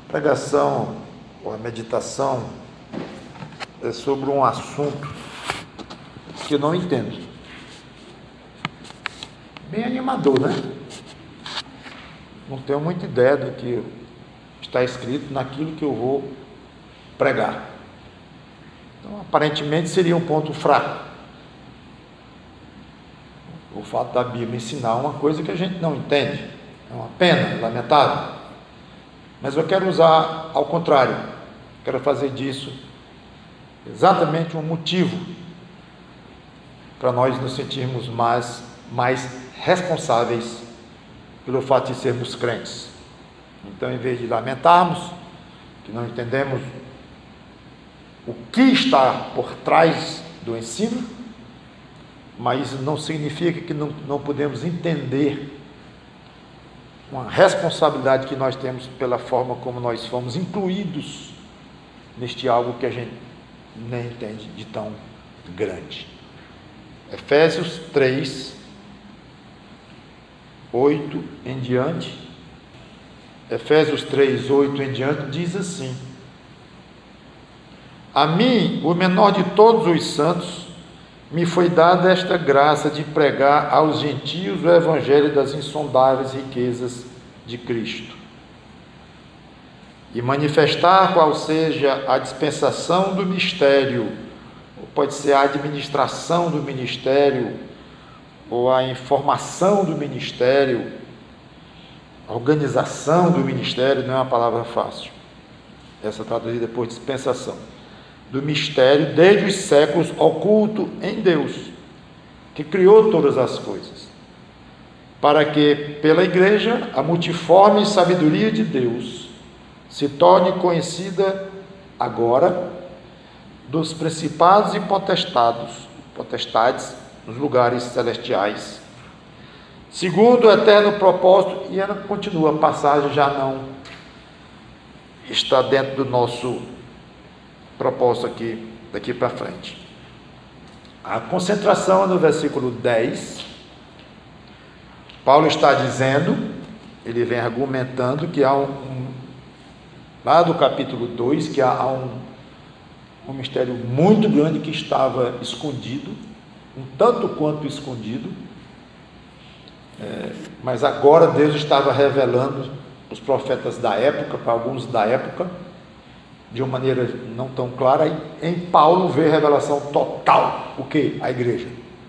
pregação ou a meditação é sobre um assunto que eu não entendo. Bem animador, né? Não tenho muita ideia do que está escrito naquilo que eu vou pregar. Então, aparentemente seria um ponto fraco. O fato da Bíblia ensinar uma coisa que a gente não entende. É uma pena, lamentável. Mas eu quero usar ao contrário. Quero fazer disso exatamente um motivo para nós nos sentirmos mais responsáveis pelo fato de sermos crentes. Então, em vez de lamentarmos que não entendemos o que está por trás do ensino, mas isso não significa que não podemos entender uma responsabilidade que nós temos pela forma como nós fomos incluídos neste algo que a gente nem entende de tão grande. Efésios 3, 8 em diante. Efésios 3, 8 em diante diz assim: a mim, o menor de todos os santos, me foi dada esta graça de pregar aos gentios o evangelho das insondáveis riquezas de Cristo e manifestar qual seja a dispensação do mistério, ou pode ser a administração do ministério, ou a informação do ministério, a organização do ministério. Não é uma palavra fácil, essa traduzida por dispensação, do mistério desde os séculos oculto em Deus, que criou todas as coisas, para que pela igreja a multiforme sabedoria de Deus se torne conhecida agora dos principados e potestades nos lugares celestiais, segundo o eterno propósito. E ela continua, a passagem já não está dentro do nosso propósito aqui, daqui para frente. A concentração é no versículo 10. Paulo está dizendo, ele vem argumentando que há lá do capítulo 2, que há um mistério muito grande que estava escondido, um tanto quanto escondido, mas agora Deus estava revelando os profetas da época, para alguns da época, de uma maneira não tão clara. E em Paulo veio a revelação total. O que? A igreja.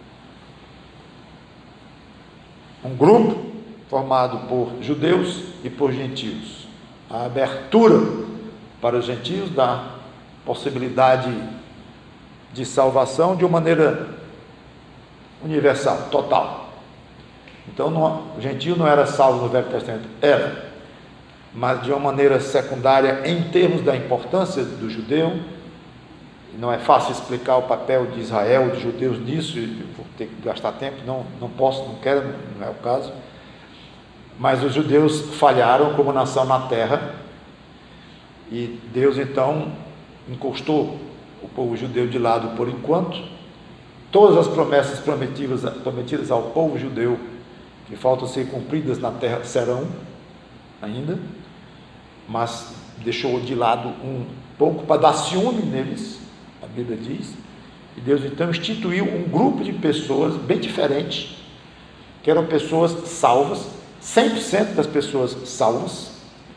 Um grupo formado por judeus e por gentios. A abertura para os gentios da possibilidade de salvação de uma maneira universal, total. Então, o gentio não era salvo no Velho Testamento, era, mas de uma maneira secundária em termos da importância do judeu. Não é fácil explicar o papel de Israel, de judeus nisso, vou ter que gastar tempo, não posso, não quero, não é o caso. Mas os judeus falharam como nação na terra, e Deus então encostou o povo judeu de lado por enquanto. Todas as promessas prometidas ao povo judeu que faltam ser cumpridas na terra serão ainda, mas deixou de lado um pouco para dar ciúme neles, a Bíblia diz. E Deus então instituiu um grupo de pessoas bem diferente, que eram pessoas salvas, 100% das pessoas salvas,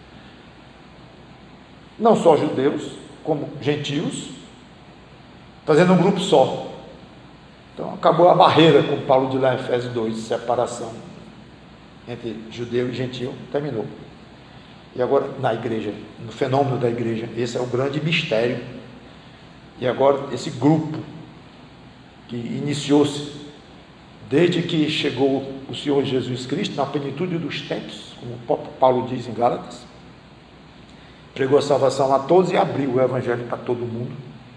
não só judeus, como gentios, fazendo um grupo só. Então acabou a barreira, como Paulo diz lá em Efésios 2, separação entre judeu e gentio, terminou. E agora na igreja, no fenômeno da igreja, esse é o grande mistério. E agora esse grupo que iniciou-se desde que chegou o Senhor Jesus Cristo, na plenitude dos tempos, como o próprio Paulo diz em Gálatas, pregou a salvação a todos e abriu o evangelho para todo mundo.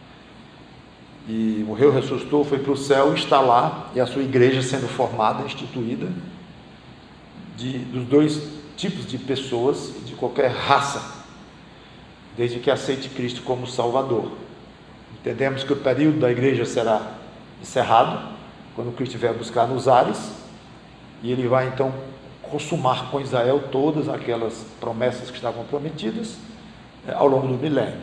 E morreu, ressuscitou, foi para o céu, está lá, e a sua igreja sendo formada, instituída, dos dois tipos de pessoas, de qualquer raça, desde que aceite Cristo como Salvador. Entendemos que o período da igreja será encerrado quando Cristo vier buscar nos ares, e ele vai então consumar com Israel todas aquelas promessas que estavam prometidas, ao longo do milênio.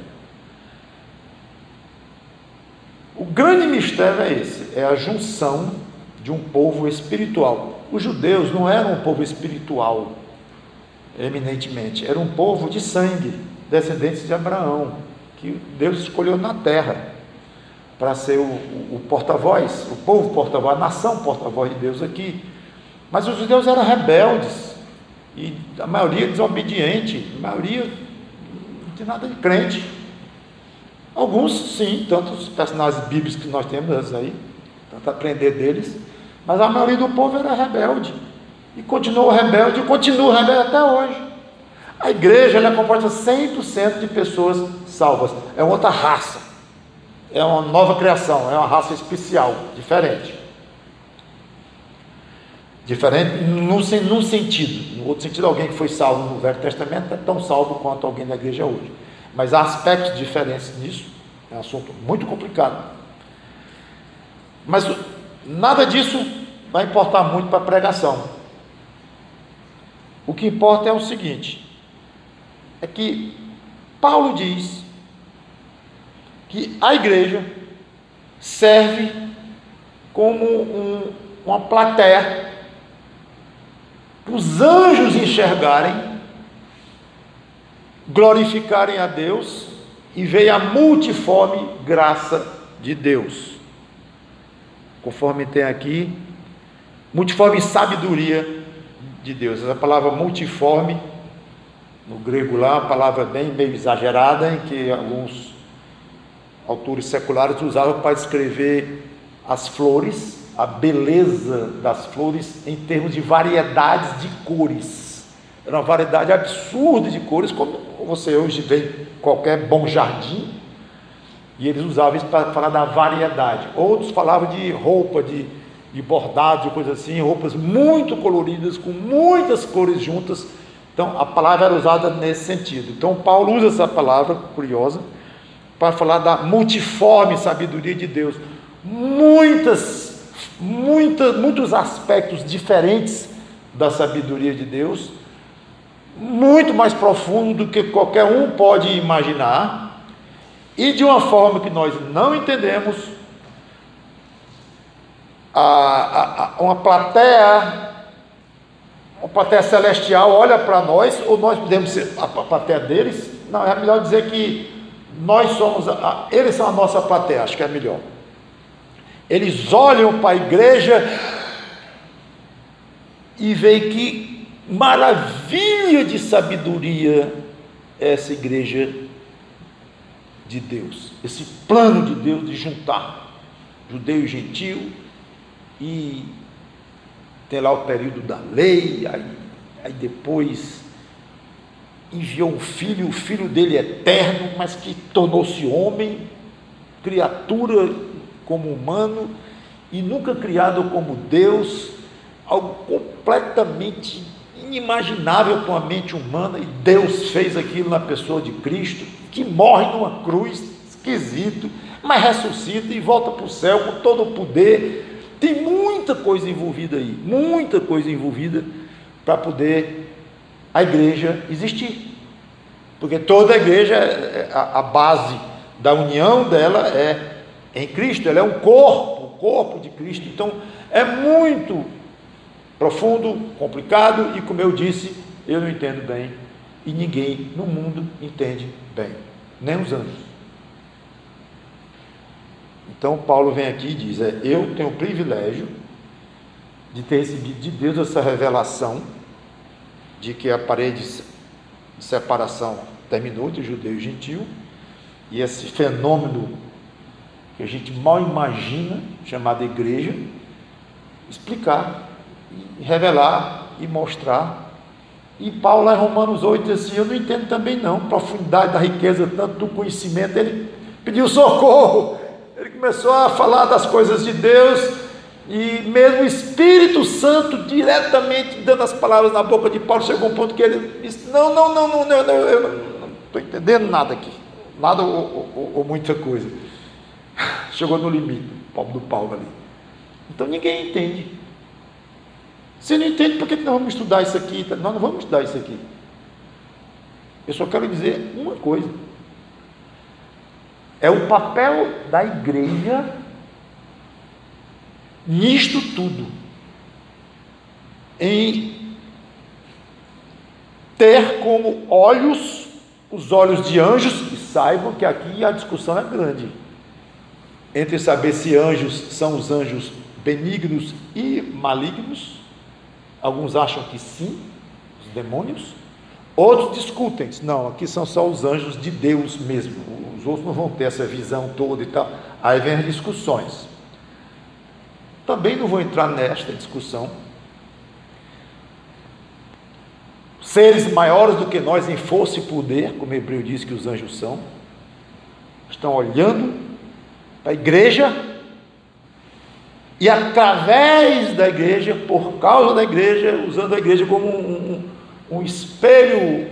O grande mistério é esse, é a junção de um povo espiritual. Os judeus não eram um povo espiritual, eminentemente, era um povo de sangue, descendentes de Abraão, que Deus escolheu na terra para ser o porta-voz, o povo porta-voz, a nação porta-voz de Deus aqui. Mas os judeus eram rebeldes, e a maioria desobediente, a maioria não tinha nada de crente. Alguns sim, tantos personagens bíblicos que nós temos aí, tanto aprender deles, mas a maioria do povo era rebelde, e continuou rebelde, e continua rebelde até hoje. A igreja, ela é composta 100% de pessoas salvas, é outra raça, é uma nova criação, é uma raça especial, diferente num sentido, no outro sentido, alguém que foi salvo no Velho Testamento é tão salvo quanto alguém da igreja hoje, mas há aspectos diferentes nisso, é um assunto muito complicado, mas nada disso vai importar muito para a pregação. O que importa é o seguinte, é que Paulo diz que a igreja serve como uma plateia para os anjos enxergarem, glorificarem a Deus e ver a multiforme graça de Deus, conforme tem aqui, multiforme sabedoria de Deus. Essa palavra multiforme, no grego lá, uma palavra bem meio exagerada, em que alguns autores seculares usavam para descrever as flores, a beleza das flores em termos de variedades de cores. Era uma variedade absurda de cores, como você hoje vê em qualquer bom jardim, e eles usavam isso para falar da variedade. Outros falavam de roupa, de bordado, de coisas assim, roupas muito coloridas, com muitas cores juntas. Então a palavra era usada nesse sentido. Então Paulo usa essa palavra curiosa para falar da multiforme sabedoria de Deus. Muitos aspectos diferentes da sabedoria de Deus, muito mais profundo do que qualquer um pode imaginar, e de uma forma que nós não entendemos. Uma plateia celestial olha para nós, ou nós podemos ser a plateia deles. Não, é melhor dizer que nós somos, eles são a nossa plateia, acho que é melhor. Eles olham para a igreja e veem que maravilha de sabedoria é essa igreja de Deus, esse plano de Deus de juntar judeu e gentio, e tem lá o período da lei, aí depois enviou um filho, o filho dele eterno, mas que tornou-se homem, criatura como humano, e nunca criado como Deus, algo completamente inimaginável com a mente humana, e Deus fez aquilo na pessoa de Cristo, que morre numa cruz, esquisito, mas ressuscita e volta para o céu com todo o poder. Tem muita coisa envolvida aí, muita coisa envolvida para poder a igreja existir, porque toda a igreja, a base da união dela é em Cristo, ela é um corpo, o corpo de Cristo. Então é muito profundo, complicado, e como eu disse, eu não entendo bem, e ninguém no mundo entende bem, nem os anjos. Então Paulo vem aqui e diz, eu tenho o privilégio de ter recebido de Deus essa revelação de que a parede de separação terminou entre judeu e gentil, e esse fenômeno que a gente mal imagina, chamado igreja, explicar, e revelar e mostrar. E Paulo lá em Romanos 8 diz assim, eu não entendo também não, profundidade da riqueza, tanto do conhecimento. Ele pediu socorro, ele começou a falar das coisas de Deus, e mesmo o Espírito Santo diretamente dando as palavras na boca de Paulo, chegou um ponto que ele disse, não, eu não estou entendendo nada aqui, nada ou muita coisa. Chegou no limite, o pobre do Paulo ali. Então ninguém entende. Se não entende, por que nós vamos estudar isso aqui? Nós não vamos estudar isso aqui. Eu só quero dizer uma coisa. É o papel da igreja nisto tudo, em ter como olhos os olhos de anjos, e saibam que aqui a discussão é grande, entre saber se anjos são os anjos benignos e malignos. Alguns acham que sim, os demônios. Outros discutem, não, aqui são só os anjos de Deus mesmo, os outros não vão ter essa visão toda e tal. Aí vem as discussões. Também não vou entrar nesta discussão. Seres maiores do que nós em força e poder, como Hebreu diz que os anjos são, estão olhando para a igreja, e através da igreja, por causa da igreja, usando a igreja como um espelho,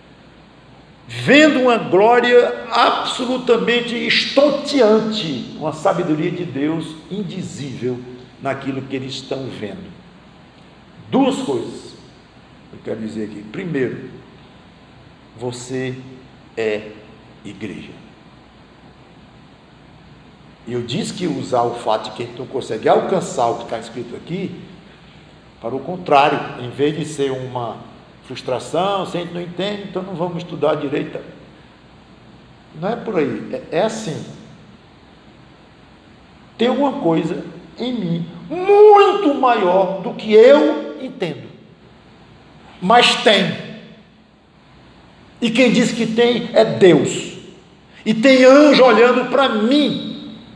vendo uma glória absolutamente estonteante, uma sabedoria de Deus indizível naquilo que eles estão vendo. Duas coisas eu quero dizer aqui. Primeiro, você é igreja. Eu disse que usar o fato de que a gente não consegue alcançar o que está escrito aqui, para o contrário, em vez de ser uma frustração, se a gente não entende, então não vamos estudar direito. Não é por aí, é assim. Tem alguma coisa em mim muito maior do que eu entendo, mas tem, e quem diz que tem é Deus, e tem anjo olhando para mim,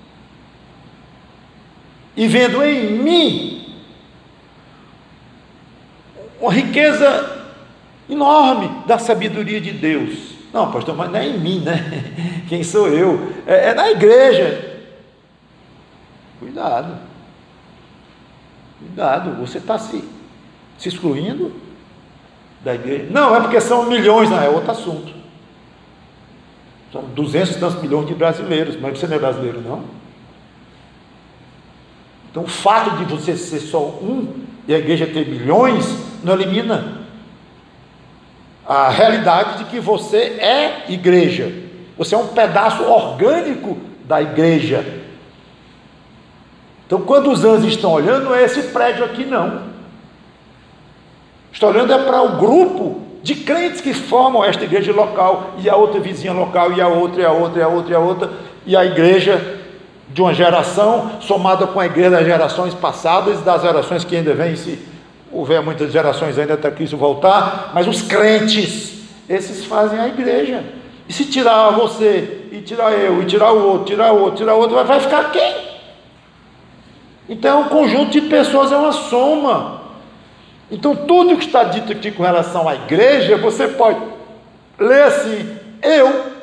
e vendo em mim uma riqueza enorme da sabedoria de Deus. Não, pastor, mas não é em mim, né? Quem sou eu? É na igreja. Cuidado, você está se excluindo da igreja. Não, é porque são milhões, não, é outro assunto. São 200 e tantos milhões de brasileiros, mas você não é brasileiro, não? Então o fato de você ser só um e a igreja ter milhões não elimina a realidade de que você é igreja. Você é um pedaço orgânico da igreja. Então quando os anjos estão olhando, não é esse prédio aqui não, estão olhando é para o grupo de crentes que formam esta igreja local, e a outra vizinha local, e a outra, e a outra, e a outra, e a outra, e a igreja de uma geração, somada com a igreja das gerações passadas, das gerações que ainda vêm, se houver muitas gerações ainda até Cristo voltar, mas os crentes, esses fazem a igreja. E se tirar você, e tirar eu, e tirar o outro, tirar o outro, tirar o outro, vai ficar quem? Então, um conjunto de pessoas é uma soma. Então, tudo que está dito aqui com relação à igreja, você pode ler assim, eu.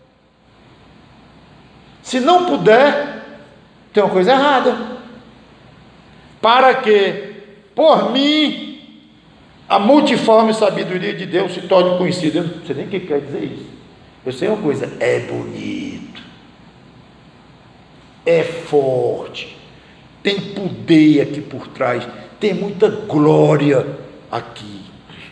Se não puder, tem uma coisa errada. Para que, por mim, a multiforme sabedoria de Deus se torne conhecida. Eu não sei nem o que quer dizer isso. Eu sei uma coisa, é bonito, é forte, tem poder aqui por trás, tem muita glória aqui.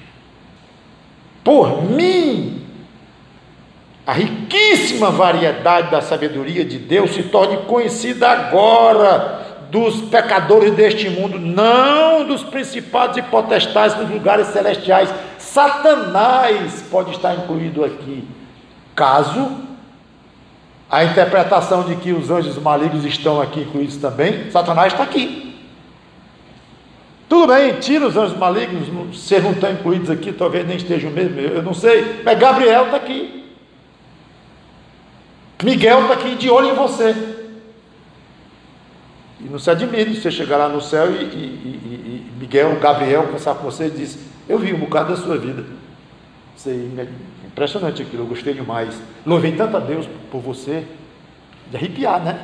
Por mim, a riquíssima variedade da sabedoria de Deus se torne conhecida agora dos pecadores deste mundo, não dos principados e potestades nos lugares celestiais. Satanás pode estar incluído aqui, caso a interpretação de que os anjos malignos estão aqui incluídos também. Satanás está aqui. Tudo bem, tira os anjos malignos, se não estão incluídos aqui, talvez nem estejam mesmo, eu não sei, mas Gabriel está aqui. Miguel está aqui de olho em você. E não se admire se você chegar lá no céu e Miguel, Gabriel, conversar com você e diz: eu vi um bocado da sua vida. Isso aí é impressionante aquilo, eu gostei demais. Louvei tanto a Deus por você. De arrepiar, né?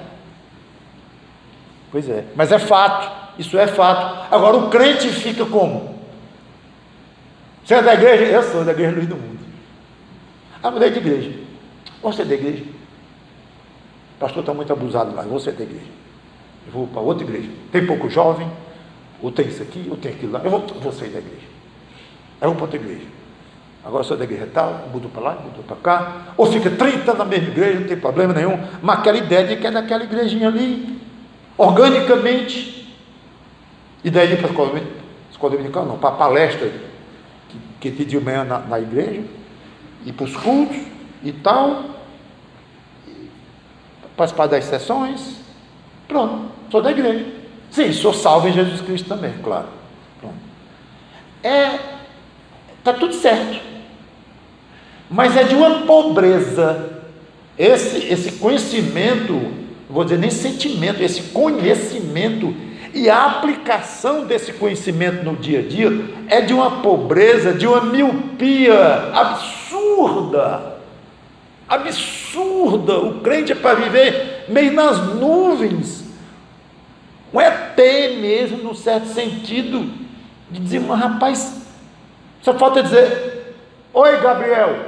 Pois é, mas é fato, isso é fato. Agora o crente fica como? Você é da igreja? Eu sou da igreja Luz do Mundo. Ah, mudei de igreja. Você é da igreja? O pastor está muito abusado lá, você é da igreja. Eu vou para outra igreja, tem pouco jovem, ou tem isso aqui, ou tem aquilo lá, eu vou sair da igreja, eu vou para outra igreja. Agora sou da igreja tal, mudou para lá, mudou para cá, ou fica 30 anos na mesma igreja, não tem problema nenhum, mas aquela ideia de que é daquela igrejinha ali, organicamente, e daí para a escola dominical, não, para a palestra que tem de manhã na igreja, e para os cultos e tal, participar das sessões, pronto, sou da igreja. Sim, sou salvo em Jesus Cristo também, claro. Pronto. Está tudo certo, mas é de uma pobreza, esse conhecimento, não vou dizer nem sentimento, esse conhecimento e a aplicação desse conhecimento no dia a dia é de uma pobreza, de uma miopia absurda, o crente é para viver meio nas nuvens, um ET mesmo, num certo sentido, de dizer, mas rapaz, só falta dizer, oi Gabriel.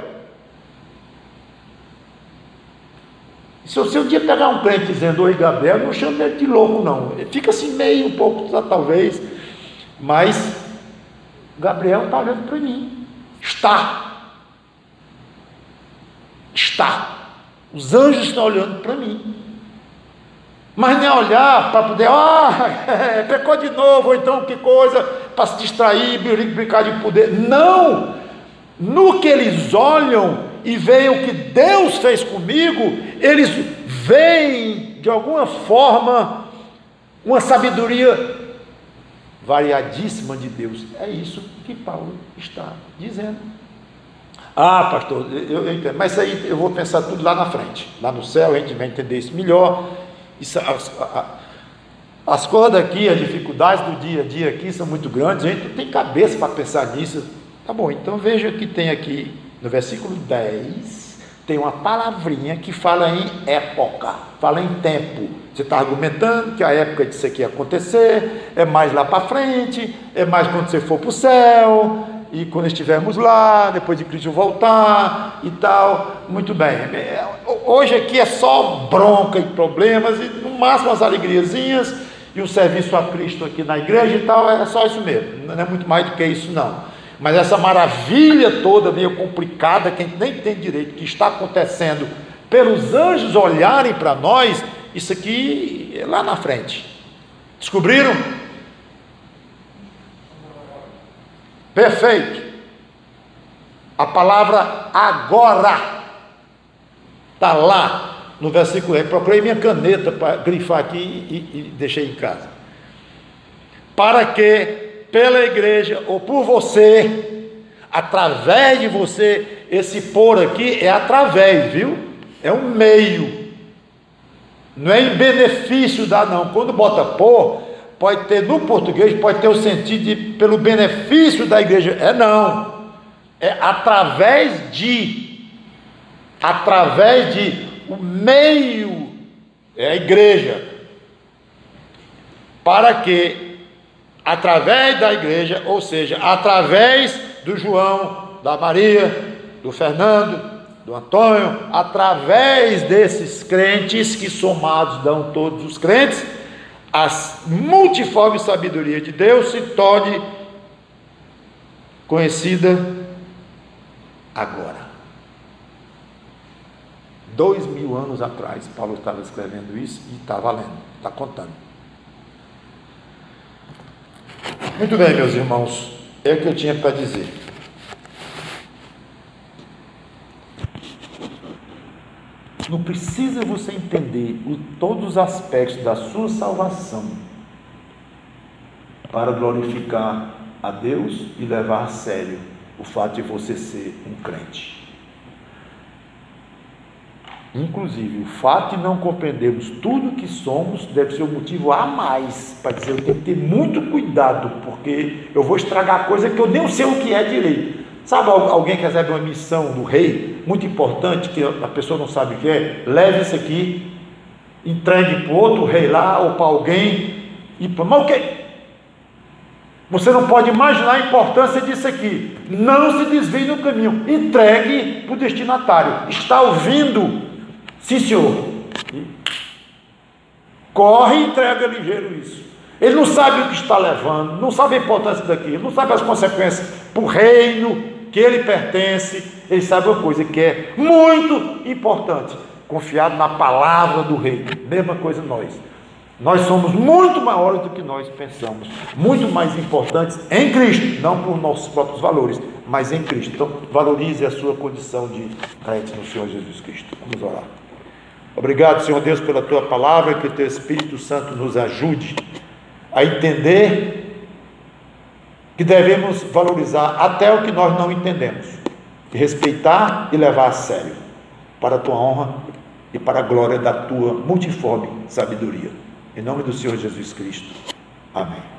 Se você um dia pegar um crente dizendo, oi Gabriel, não chama ele de louco não, ele fica assim meio um pouco, talvez, mas Gabriel está olhando para mim, está, os anjos estão olhando para mim, mas nem olhar para poder, pecou de novo, ou então que coisa, para se distrair, brincar de poder, não, no que eles olham e veem o que Deus fez comigo, eles veem de alguma forma uma sabedoria variadíssima de Deus. É isso que Paulo está dizendo. Pastor, eu entendo, mas isso aí eu vou pensar tudo lá na frente, lá no céu a gente vai entender isso melhor. Isso, as coisas daqui, as dificuldades do dia a dia aqui são muito grandes, a gente não tem cabeça para pensar nisso. Tá bom, então veja que tem aqui no versículo 10, tem uma palavrinha que fala em época, fala em tempo. Você está argumentando que a época disso aqui ia acontecer, é mais lá para frente, é mais quando você for para o céu, e quando estivermos lá, depois de Cristo voltar e tal. Muito bem, hoje aqui é só bronca e problemas, e no máximo as alegriazinhas, e o serviço a Cristo aqui na igreja e tal, é só isso mesmo, não é muito mais do que isso não. Mas essa maravilha toda, meio complicada, que a gente nem tem direito, que está acontecendo, pelos anjos olharem para nós, isso aqui é lá na frente. Descobriram? Perfeito. A palavra agora está lá no versículo. Eu procurei minha caneta para grifar aqui e deixei em casa. Para que pela igreja, ou por você, através de você, esse por aqui é através, viu? É um meio, não é em benefício da não. Quando bota por, pode ter no português, pode ter o sentido de pelo benefício da igreja, não, é através de, o meio, é a igreja, para que através da igreja, ou seja, através do João, da Maria, do Fernando, do Antônio, através desses crentes que somados dão todos os crentes, a multiforme sabedoria de Deus se torne conhecida agora. 2000 anos atrás, Paulo estava escrevendo isso e estava lendo, está contando. Muito bem, meus irmãos, é o que eu tinha para dizer. Não precisa você entender todos os aspectos da sua salvação para glorificar a Deus e levar a sério o fato de você ser um crente. Inclusive, o fato de não compreendermos tudo que somos deve ser um motivo a mais para dizer, eu tenho que ter muito cuidado, porque eu vou estragar coisa que eu nem sei o que é direito. Sabe, alguém que recebe uma missão do rei, muito importante, que a pessoa não sabe o que é, leve isso aqui, entregue para outro rei lá, ou para alguém, mas o que? Você não pode imaginar a importância disso aqui. Não se desvie no caminho, entregue para o destinatário. Está ouvindo? Sim, senhor. Corre e entrega ligeiro isso. Ele não sabe o que está levando, não sabe a importância daquilo, não sabe as consequências para o reino que ele pertence, ele sabe uma coisa que é muito importante: confiado na palavra do rei. Mesma coisa nós somos muito maiores do que nós pensamos, muito mais importantes em Cristo, não por nossos próprios valores, mas em Cristo. Então valorize a sua condição de crente no Senhor Jesus Cristo. Vamos orar. Obrigado, Senhor Deus, pela tua palavra, que o teu Espírito Santo nos ajude a entender que devemos valorizar até o que nós não entendemos, e respeitar e levar a sério, para a tua honra e para a glória da tua multiforme sabedoria. Em nome do Senhor Jesus Cristo. Amém.